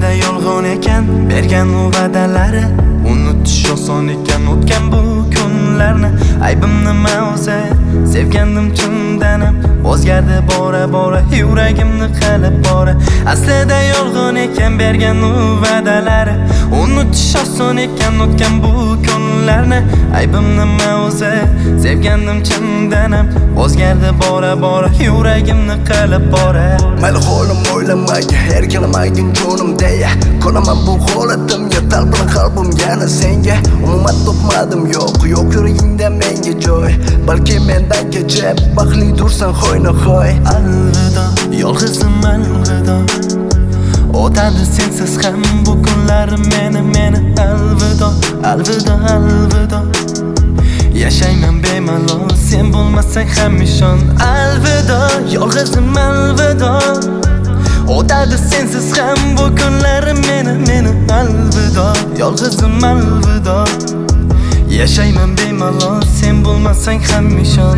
Aslida yolg'on ekan bergan u va'dalari, unutish oson ekan o'tgan bu kunlarni. Aybim nima o'zi, sevgandim chindanam, o'zgardi bora bora yuragimni qilib bora. Aslida yolg'on ekan bergan u va'dalari, unutish oson ekan o'tgan bu kunlarni. Aybim nima o'zi, sevgandim chindanam, o'zgardi bora bora yuragimni qilib bora. Mayli holim o'ylamaga, erkalamagin jonim deya, qolaman bu holatimga, talpin qalbim yana senga. Umuman topmadim, yo'q yuragingda menga joy, balki mendan kechib baxtli dursan hoynahoy. Alvido, yolg'izim alvido, o'tadi sensiz ham bu kunlarim meni. Alvido, alvido, alvido, yashayman bemalol sen bo'lmasang ham ishon. Alvido, yolg'izim alvido, o'tadi sensiz ham bu kunlarim meni. Alvido, yolg'izim alvido, yashayman bemalol sen bo'lmasang ham ishon.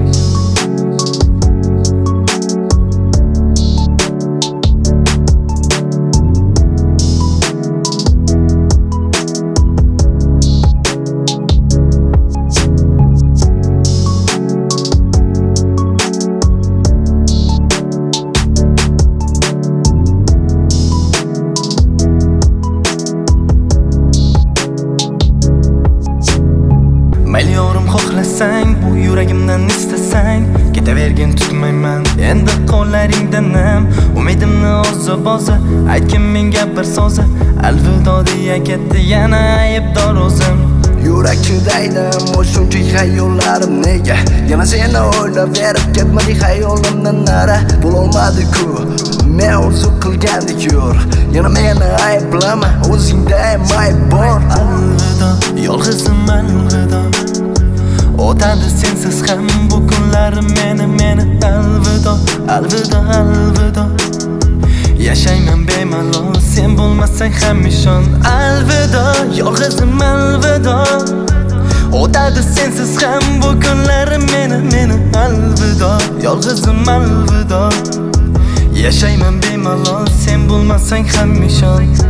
Mayli yorim xohlasang, bu yuragimdan istasang, ketavergin tutmayman endi qo'llaringdan nam. Umidimni ozi aytgin menga bir so'zi, alvido deya ketdi yana aybdor o'zim. Yurak chidaydim, shuncha xayollarim nega yana seni o'ylab berib ketmadi xayolimdan nara. Bo'lolmadi-ku men orzu qilgandek yur, yana meni ayblama, o'zingda ayb bor. Alvido, yolg'izim alvido, o'tadi sensiz ham bu kunlarim meni. Alvido, alvido, alvido, yashayman bemalol sen bo'lmasang ham ishon. Alvido, yolg'izim alvido, o'tadi sensiz ham bu kunlarim meni. Alvido, yolg'izim alvido, yashayman bemalol sen bo'lmasang ham ishon.